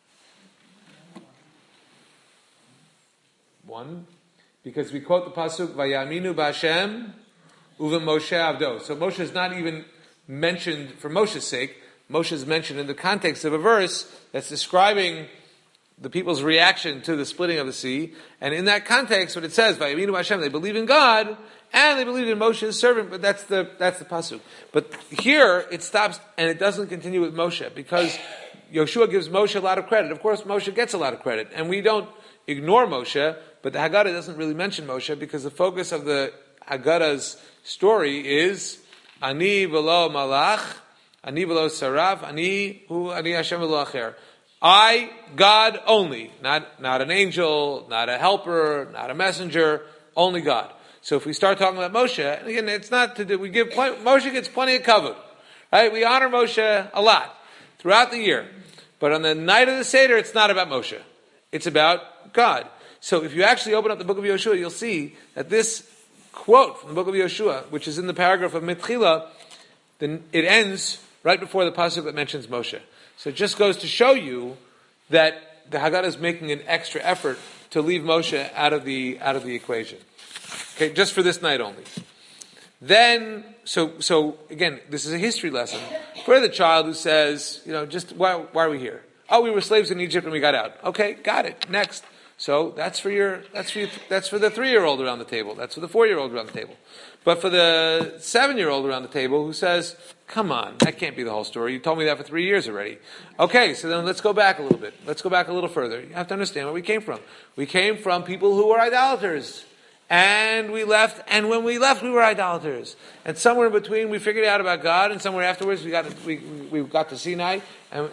1. Because we quote the pasuk Vayaminu B'Hashem Uva Moshe Avdo. So Moshe is not even mentioned for Moshe's sake. Moshe is mentioned in the context of a verse that's describing the people's reaction to the splitting of the sea. And in that context, what it says, Vayaminu Hashem, they believe in God, and they believe in Moshe's servant, but that's the pasuk. But here, it stops, and it doesn't continue with Moshe, because Yehoshua gives Moshe a lot of credit. Of course, Moshe gets a lot of credit, and we don't ignore Moshe, but the Haggadah doesn't really mention Moshe, because the focus of the Haggadah's story is Ani v'lo malach, Ani v'lo saraf, Ani Hashem v'lo acher. I, God only, not an angel, not a helper, not a messenger, only God. So if we start talking about Moshe, and again, it's not to do, Moshe gets plenty of kavod. Right? We honor Moshe a lot throughout the year. But on the night of the Seder, it's not about Moshe. It's about God. So if you actually open up the book of Yoshua, you'll see that this quote from the book of Yoshua, which is in the paragraph of Mitchila, then it ends right before the pasuk that mentions Moshe. So it just goes to show you that the Haggadah is making an extra effort to leave Moshe out of the equation. Okay, just for this night only. Then, so again, this is a history lesson for the child who says, just why are we here? Oh, we were slaves in Egypt and we got out. Okay, got it. Next. So that's for the 3-year-old around the table. That's for the 4-year-old around the table. But for the 7-year-old around the table who says, come on, that can't be the whole story. You told me that for 3 years already. Okay, so then let's go back a little bit. Let's go back a little further. You have to understand where we came from. We came from people who were idolaters. And we left, and when we left, we were idolaters. And somewhere in between, we figured out about God, and somewhere afterwards, we got to Sinai, and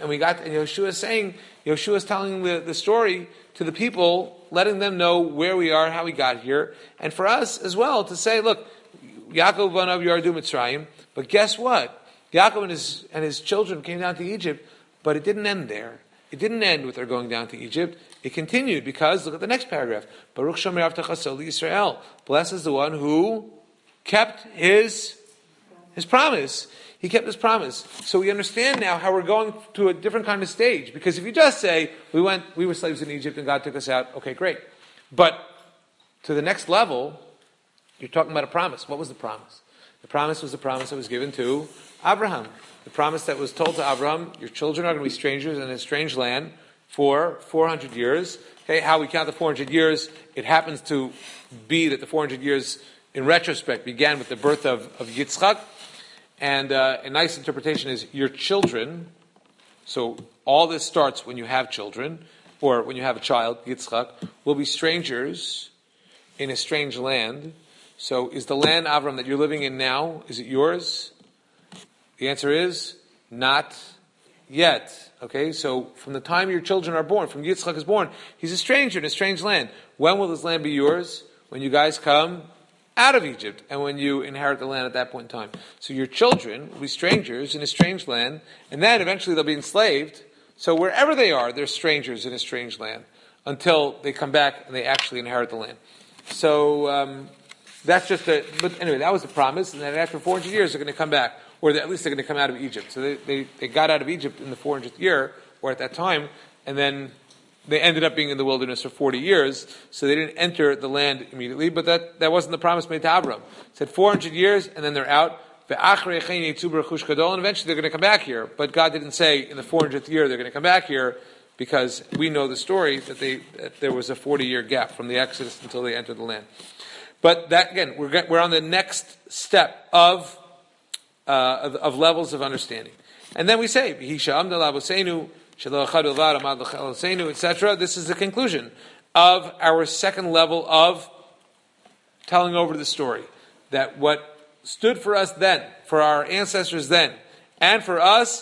Yeshua is telling the story to the people, letting them know where we are, how we got here, and for us as well to say, look, Yaakov banav yardu Mitzrayim, but guess what? Yaakov and his children came down to Egypt, but it didn't end there. It didn't end with their going down to Egypt. It continued because, look at the next paragraph. Baruch Shomer Avtachaso Yisrael. Blessed is the one who kept his promise. He kept his promise. So we understand now how we're going to a different kind of stage. Because if you just say, we were slaves in Egypt and God took us out, okay, great. But to the next level, you're talking about a promise. What was the promise? The promise was the promise that was given to Abraham. The promise that was told to Abraham, your children are going to be strangers in a strange land for 400 years. Okay, how we count the 400 years, it happens to be that the 400 years, in retrospect, began with the birth of Yitzchak. And a nice interpretation is your children. So all this starts when you have children, or when you have a child, Yitzchak, will be strangers in a strange land. So is the land, Avram, that you're living in now, is it yours? The answer is not yet. Okay, so from the time your children are born, from Yitzchak is born, he's a stranger in a strange land. When will this land be yours? When you guys come out of Egypt, and when you inherit the land at that point in time. So your children will be strangers in a strange land, and then eventually they'll be enslaved. So wherever they are, they're strangers in a strange land, until they come back and they actually inherit the land. So that's just but anyway, that was the promise, and then after 400 years they're going to come back. Or at least they're going to come out of Egypt. So they got out of Egypt in the 400th year, or at that time, and then they ended up being in the wilderness for 40 years, so they didn't enter the land immediately, but that wasn't the promise made to Abram. It said 400 years, and then they're out, and eventually they're going to come back here. But God didn't say in the 400th year they're going to come back here, because we know the story that there was a 40-year gap from the Exodus until they entered the land. But that, again, we're on the next step of levels of understanding. And then we say, etc. This is the conclusion of our second level of telling over the story. That what stood for us then, for our ancestors then, and for us,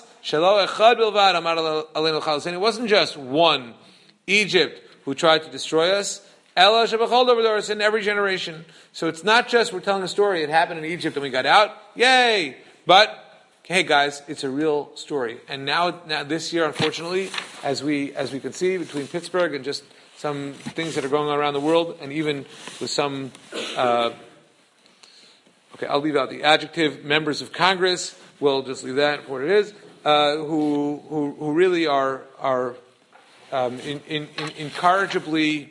it wasn't just one Egypt who tried to destroy us, it's in every generation. So it's not just we're telling a story, it happened in Egypt and we got out, yay! But, hey guys, it's a real story. And now this year, unfortunately, as we can see between Pittsburgh and just some things that are going on around the world, and even with some, I'll leave out the adjective, members of Congress, we'll just leave that for what it is, who really are incorrigibly,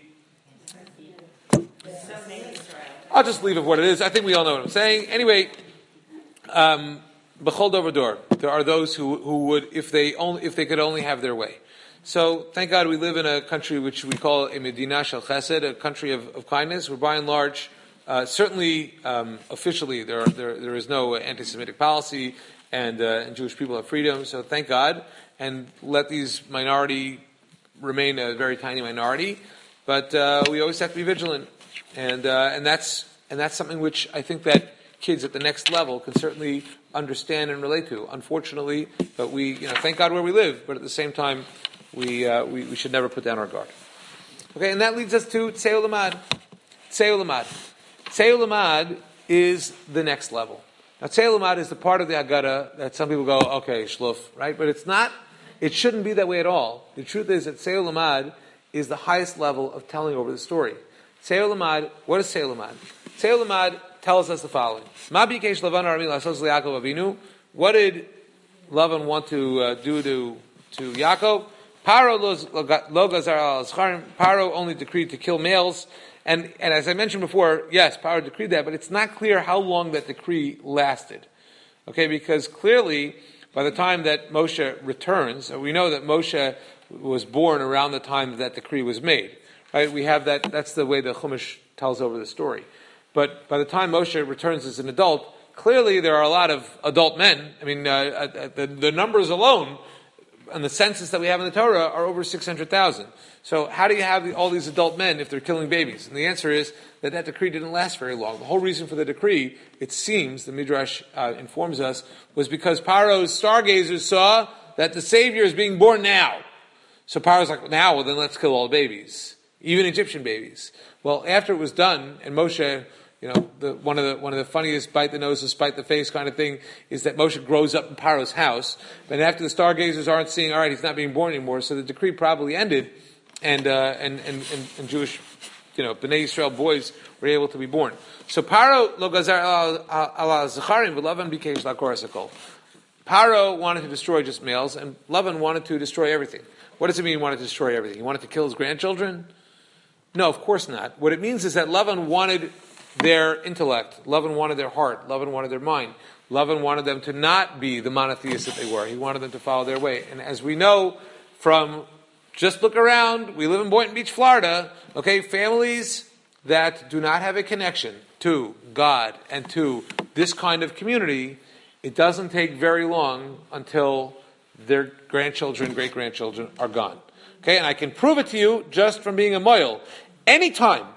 I'll just leave it what it is. I think we all know what I'm saying. Anyway, B'chol Dover Dor. There are those who would, if they could only have their way. So, thank God we live in a country which we call a Medina Shel Chesed, a country of kindness, where by and large, certainly, officially, there is no anti-Semitic policy, and Jewish people have freedom, so thank God, and let these minority remain a very tiny minority, but we always have to be vigilant, and that's something which I think that kids at the next level can certainly understand and relate to. Unfortunately, but we, thank God where we live, but at the same time, we should never put down our guard. Okay, and that leads us to Tzei Ulamad. Tzei Ulamad is the next level. Now, Tzei Lamad is the part of the Haggadah that some people go, okay, shluf, right? But it's not, it shouldn't be that way at all. The truth is that Tzei Lamad is the highest level of telling over the story. Tzei Lamad, what is Tzei Lamad? Tzei Lamad tells us the following. Ma bikesh Lavan Arami Lasos Yaakov Avinu. What did Lavan want to do to Yaakov? Paro lo gazar al zcharim. Paro only decreed to kill males. And as I mentioned before, yes, Paro decreed that, but it's not clear how long that decree lasted. Okay, because clearly, by the time that Moshe returns, we know that Moshe was born around the time that decree was made. Right? We have that, that's the way the Chumash tells over the story. But by the time Moshe returns as an adult, clearly there are a lot of adult men. I mean, the numbers alone, and the census that we have in the Torah, are over 600,000. So how do you have all these adult men if they're killing babies? And the answer is that decree didn't last very long. The whole reason for the decree, it seems, the Midrash informs us, was because Paro's stargazers saw that the Savior is being born now. So Paro's like, now, well then let's kill all the babies, even Egyptian babies. Well, after it was done, and Moshe, one of the funniest bite the nose, spite the face kind of thing is that Moshe grows up in Paro's house. But after the stargazers aren't seeing, all right, he's not being born anymore, so the decree probably ended, and Jewish, Bnei Yisrael boys were able to be born. So Paro lo gazar ala zacharim v'Lavan bikesh lakorasakol. Paro wanted to destroy just males, and Lavan wanted to destroy everything. What does it mean he wanted to destroy everything? He wanted to kill his grandchildren? No, of course not. What it means is that Lavan wanted their intellect. Lavan wanted their heart. Lavan wanted their mind. Lavan wanted them to not be the monotheists that they were. He wanted them to follow their way. And as we know from, just look around, we live in Boynton Beach, Florida, okay, families that do not have a connection to God and to this kind of community, it doesn't take very long until their grandchildren, great-grandchildren are gone. Okay, and I can prove it to you just from being a moil. Anytime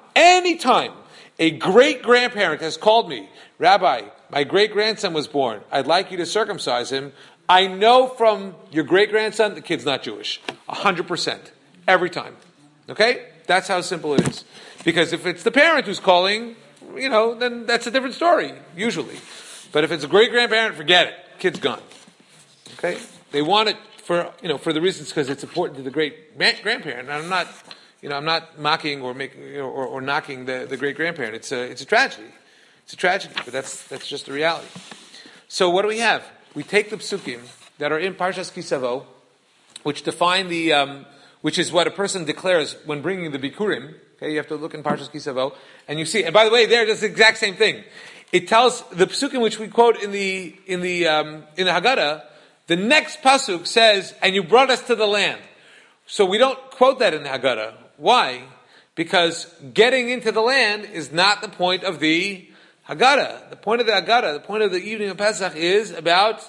a great-grandparent has called me, Rabbi, my great-grandson was born, I'd like you to circumcise him, I know from your great-grandson the kid's not Jewish. 100%. Every time. Okay? That's how simple it is. Because if it's the parent who's calling, then that's a different story, usually. But if it's a great-grandparent, forget it. Kid's gone. Okay? They want it for the reasons because it's important to the great-grandparent. And I'm not mocking or or knocking the great-grandparent. It's a tragedy. It's a tragedy, but that's just the reality. So what do we have? We take the psukim that are in Parshas Kisavo, which define which is what a person declares when bringing the bikurim. Okay, you have to look in Parshas Kisavo, and you see. And by the way, there does the exact same thing. It tells the psukim which we quote in the Haggadah. The next pasuk says, "And you brought us to the land." So we don't quote that in the Haggadah. Why? Because getting into the land is not the point of the Haggadah. The point of the Haggadah, the point of the evening of Pesach, is about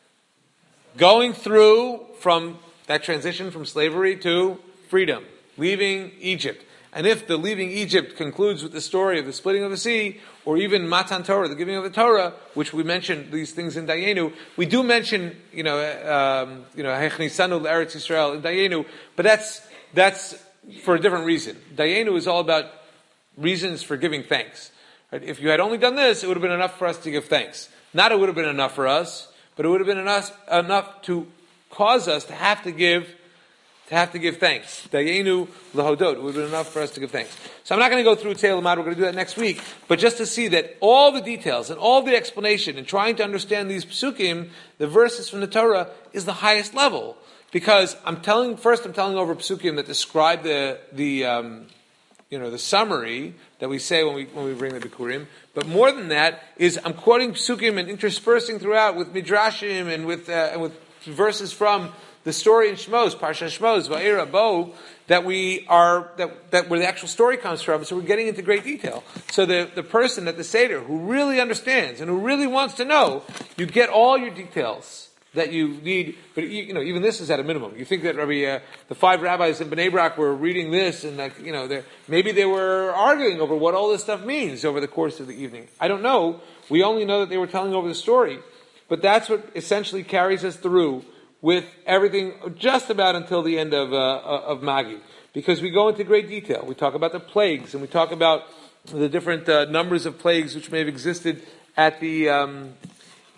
going through from that transition from slavery to freedom, leaving Egypt. And if the leaving Egypt concludes with the story of the splitting of the sea, or even Matan Torah, the giving of the Torah, which we mentioned these things in Dayenu, we do mention, Hechnisanu l'Eretz Yisrael in Dayenu, but that's for a different reason. Dayenu is all about reasons for giving thanks. Right? If you had only done this, it would have been enough for us to give thanks. Not it would have been enough for us, but it would have been enough to cause us to have to give thanks. Dayenu lahodot. It would have been enough for us to give thanks. So I'm not going to go through Tzei Lamad. We're going to do that next week. But just to see that all the details and all the explanation and trying to understand these psukim, the verses from the Torah, is the highest level. Because I'm telling over psukim that describe the summary that we say when we bring the bikurim. But more than that is I'm quoting psukim and interspersing throughout with midrashim and with verses from the story in Shmos, Parsha Shmos, Va'era Bo, that where the actual story comes from. So we're getting into great detail. So the person at the Seder who really understands and who really wants to know, you get all your details that you need. But even this is at a minimum. You think that the 5 rabbis in Bnei Brak were reading this, and maybe they were arguing over what all this stuff means over the course of the evening. I don't know. We only know that they were telling over the story. But that's what essentially carries us through with everything just about until the end of Magi. Because we go into great detail. We talk about the plagues, and we talk about the different numbers of plagues which may have existed at the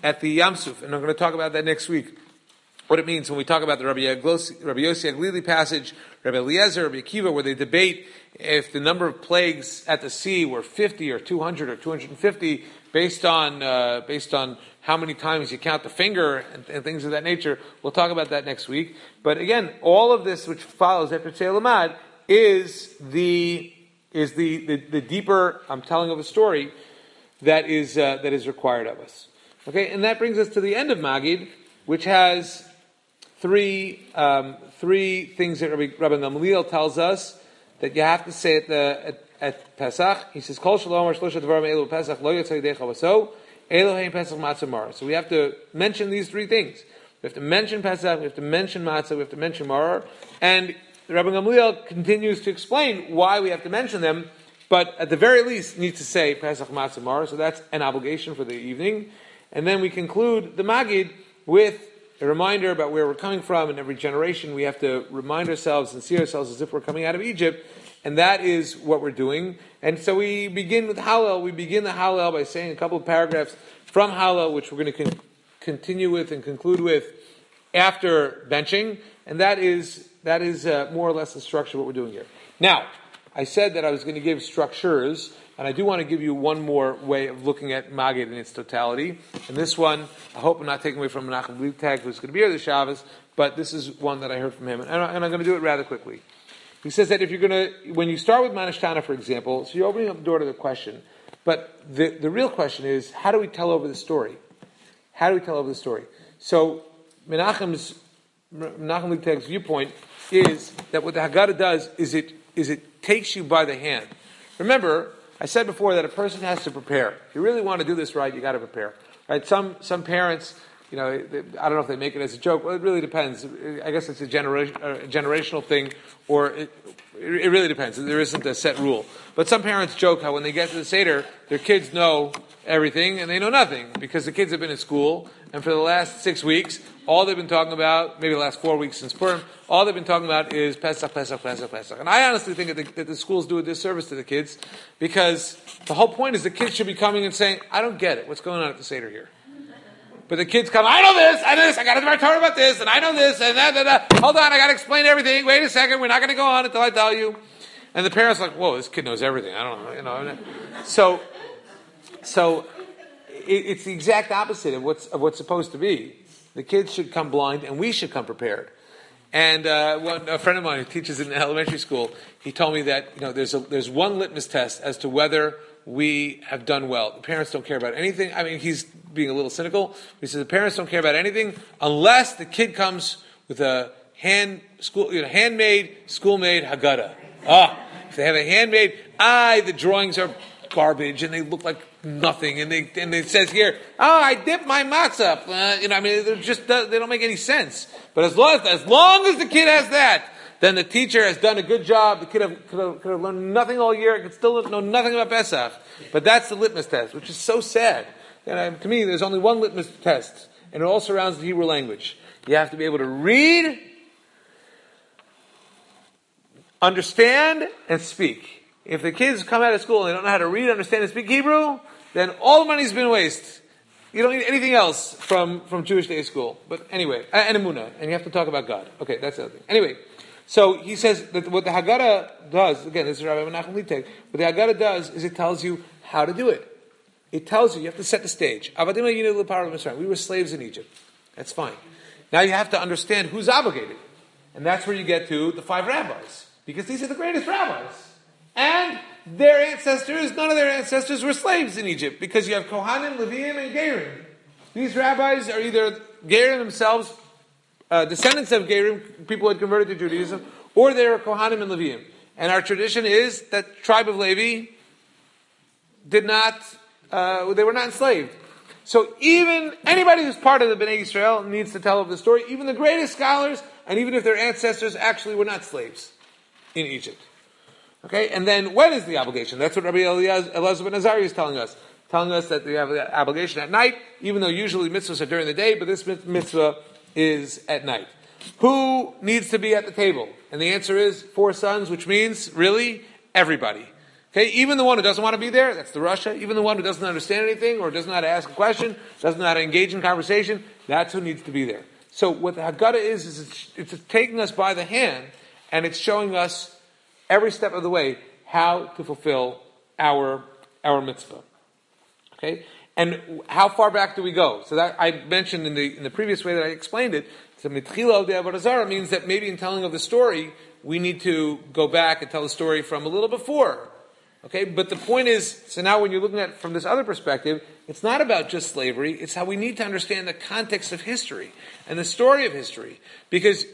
at the Yam Suf, and I'm going to talk about that next week. What it means when we talk about the Rabbi Yossi Aglili passage, Rabbi Eliezer, Rabbi Akiva, where they debate if the number of plagues at the sea were 50 or 200 or 250, based on how many times you count the finger and things of that nature. We'll talk about that next week. But again, all of this which follows after Tzei Lamad is the deeper telling of a story that is required of us. Okay, and that brings us to the end of Magid, which has three things that Rabbi Gamliel tells us that you have to say at Pesach. He says, "Kol shalom shlosha dvarim elu Pesach lo yotzei decha vaso Elohim Pesach matzah maror." So we have to mention these three things. We have to mention Pesach, we have to mention matzah, we have to mention maror, and Rabbi Gamliel continues to explain why we have to mention them. But at the very least, need to say Pesach matzah maror. So that's an obligation for the evening, and then we conclude the Magid with a reminder about where we're coming from. In every generation, we have to remind ourselves and see ourselves as if we're coming out of Egypt, and that is what we're doing. And so we begin with Hallel. We begin the Hallel by saying a couple of paragraphs from Hallel, which we're going to continue with and conclude with after benching, and that is more or less the structure of what we're doing here. Now, I said that I was going to give structures, and I do want to give you one more way of looking at Magid in its totality. And this one, I hope I'm not taking away from Menachem Liebtag, who's going to be here this Shabbos, but this is one that I heard from him, and I'm going to do it rather quickly. He says that when you start with Manishtana, for example, so you're opening up the door to the question, but the real question is, how do we tell over the story? How do we tell over the story? So Menachem Liebtag's viewpoint is that what the Haggadah does is it takes you by the hand. Remember, I said before that a person has to prepare. If you really want to do this right, you got to prepare. Right? Some parents, I don't know if they make it as a joke. Well, it really depends. I guess it's a generational thing, or it really depends. There isn't a set rule. But some parents joke how when they get to the Seder, their kids know everything and they know nothing because the kids have been in school, and for the last 6 weeks, all they've been talking about, maybe the last 4 weeks since Purim, all they've been talking about is Pesach, Pesach, Pesach, Pesach. And I honestly think that the schools do a disservice to the kids, because the whole point is the kids should be coming and saying, I don't get it. What's going on at the Seder here? But the kids come, I know this, I got to talk about this, and I know this, and that. Hold on, I got to explain everything. Wait a second, we're not going to go on until I tell you. And the parents are like, whoa, this kid knows everything. I don't know, So it's the exact opposite of what's supposed to be. The kids should come blind, and we should come prepared. And a friend of mine who teaches in elementary school, he told me that there's one litmus test as to whether we have done well. The parents don't care about anything. I mean, he's being a little cynical. He says the parents don't care about anything unless the kid comes with a handmade, school-made Haggadah. If they have a handmade, the drawings are garbage and they look like nothing. And it says here, I dipped my matzah. They don't make any sense. But as long as the kid has that, then the teacher has done a good job. The kid could have learned nothing all year. Could still know nothing about Pesach. But that's the litmus test, which is so sad. And to me, there's only one litmus test, and it all surrounds the Hebrew language. You have to be able to read, understand, and speak. If the kids come out of school and they don't know how to read, understand, and speak Hebrew, then all the money's been wasted. You don't need anything else from Jewish day school. But anyway, and Emunah, and you have to talk about God. Okay, that's the other thing. Anyway, so he says that what the Haggadah does, again, this is Rabbi Menachem Liebtag, what the Haggadah does is it tells you how to do it. It tells you have to set the stage. We were slaves in Egypt. That's fine. Now you have to understand who's obligated. And that's where you get to the 5 rabbis. Because these are the greatest rabbis. And their ancestors, none of their ancestors were slaves in Egypt. Because you have Kohanim, Leviim, and Gerim. These rabbis are either Gerim themselves, descendants of Gerim, people who had converted to Judaism, or they're Kohanim and Leviim. And our tradition is that tribe of Levi they were not enslaved. So even anybody who's part of the Bnei Yisrael needs to tell of the story, even the greatest scholars, and even if their ancestors actually were not slaves in Egypt. Okay, and then when is the obligation? That's what Rabbi Elazar ben Azariah is telling us that we have the obligation at night, even though usually mitzvahs are during the day, but this mitzvah is at night. Who needs to be at the table? And the answer is 4 sons, which means, really, everybody. Okay, even the one who doesn't want to be there, that's the Russia. Even the one who doesn't understand anything or doesn't know how to ask a question, doesn't know how to engage in conversation, that's who needs to be there. So what the Haggadah is it's taking us by the hand and it's showing us every step of the way how to fulfill our mitzvah. Okay, and how far back do we go? So that I mentioned in the previous way that I explained it. So mitchila de avodah zarah means that maybe in telling of the story we need to go back and tell the story from a little before. Okay, but the point is, so now when you're looking at it from this other perspective, it's not about just slavery, it's how we need to understand the context of history and the story of history. Because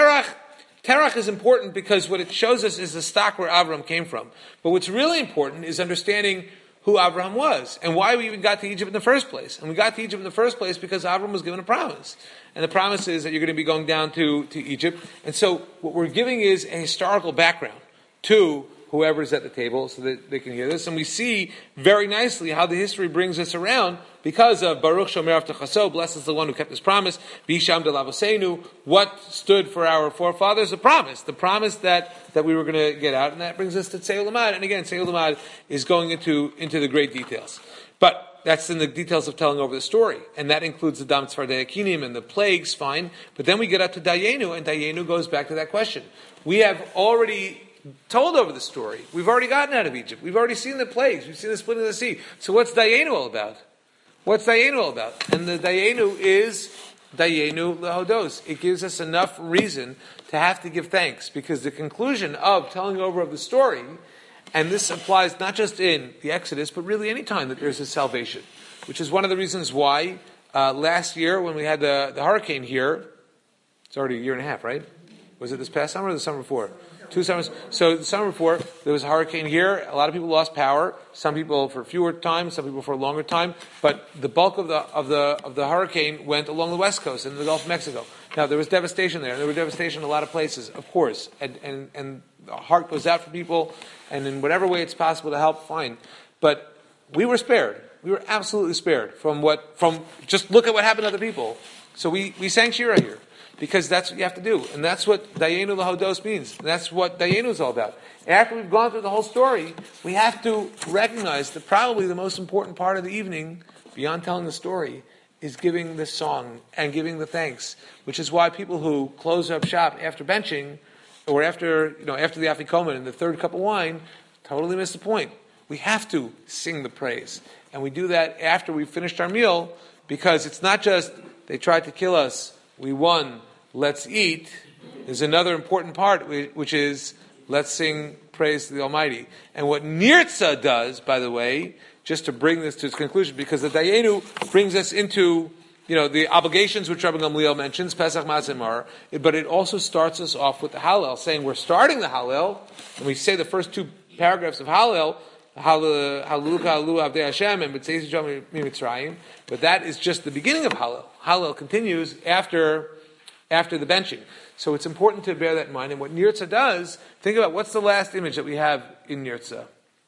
Terach is important because what it shows us is the stock where Avraham came from. But what's really important is understanding who Avraham was and why we even got to Egypt in the first place. And we got to Egypt in the first place because Avraham was given a promise. And the promise is that you're going to be going down to Egypt. And so what we're giving is a historical background to whoever's at the table so that they can hear this. And we see very nicely how the history brings us around because of Baruch Shomer Avtachaso, blessed is the one who kept his promise, Bisham de Lavosenu, what stood for our forefathers? The promise that we were going to get out. And that brings us to Tzei Ulamad. And again, Tzei Ulamad is going into the great details. But that's in the details of telling over the story. And that includes the Dam Tzfardei Akinim and the plagues, fine. But then we get up to Dayenu, and Dayenu goes back to that question. We have already told over the story. We've already gotten out of Egypt. We've already seen the plagues. We've seen the splitting of the sea. So what's Dayenu all about? What's Dayenu all about? And the Dayenu is Dayenu Lehodos. It gives us enough reason to have to give thanks because the conclusion of telling over of the story, and this applies not just in the Exodus, but really any time that there's a salvation, which is one of the reasons why last year when we had the hurricane here, it's already a year and a half, right? Was it this past summer or the summer before? 2 summers. So the summer before, there was a hurricane here. A lot of people lost power. Some people for fewer time, some people for a longer time. But the bulk of the hurricane went along the west coast in the Gulf of Mexico. Now there was devastation there. There was devastation in a lot of places, of course. And the heart goes out for people, and in whatever way it's possible to help, fine. But we were spared. We were absolutely spared from just look at what happened to other people. So we sang Shira here. Because that's what you have to do. And that's what Dayenu Lahodos means. And that's what Dayenu is all about. After we've gone through the whole story, we have to recognize that probably the most important part of the evening, beyond telling the story, is giving the song and giving the thanks. Which is why people who close up shop after benching, or after the Afikomen and the third cup of wine, totally miss the point. We have to sing the praise. And we do that after we've finished our meal, because it's not just, they tried to kill us, we won, let's eat. There's another important part, which is let's sing praise to the Almighty. And what Nirtza does, by the way, just to bring this to its conclusion, because the Dayenu brings us into the obligations which Rabbi Gamliel mentions, Pesach Matzah, but it also starts us off with the Hallel, saying we're starting the Hallel, and we say the first 2 paragraphs of Hallel, Hallelu Avdei Hashem and B'tzei Yisrael Mitzrayim, but that is just the beginning of Hallel. Hallel continues after the benching. So it's important to bear that in mind. And what Nirtza does, think about what's the last image that we have in Nirtza.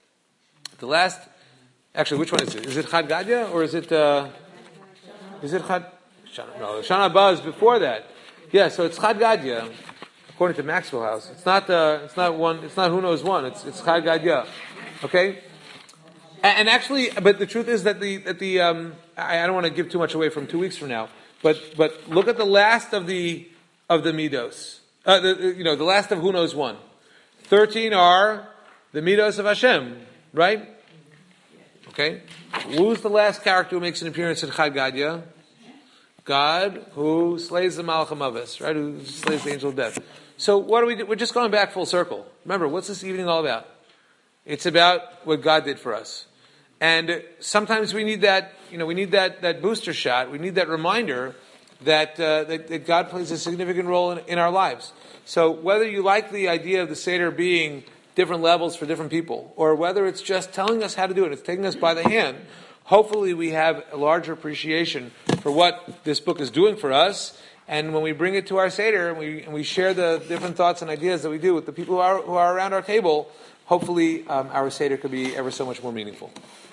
Actually, which one is it? Is it Chad Gadya or is it Chad? No, Shana Haba is before that. Yeah, so it's Chad Gadya, according to Maxwell House. It's not who knows one. It's Chad Gadya. Okay. And actually, but the truth is that I don't want to give too much away from 2 weeks from now. But look at the last of the midos. The last of who knows one. 13 are the midos of Hashem, right? Okay. Who's the last character who makes an appearance in Chad Gadya? God, who slays the Malach HaMavis, right? Who slays the angel of death. So what do we do? We're just going back full circle. Remember, what's this evening all about? It's about what God did for us. And sometimes we need that, that booster shot. We need that reminder that God plays a significant role in our lives. So whether you like the idea of the Seder being different levels for different people, or whether it's just telling us how to do it, it's taking us by the hand, hopefully we have a larger appreciation for what this book is doing for us. And when we bring it to our Seder and we share the different thoughts and ideas that we do with the people who are around our table, hopefully our Seder could be ever so much more meaningful.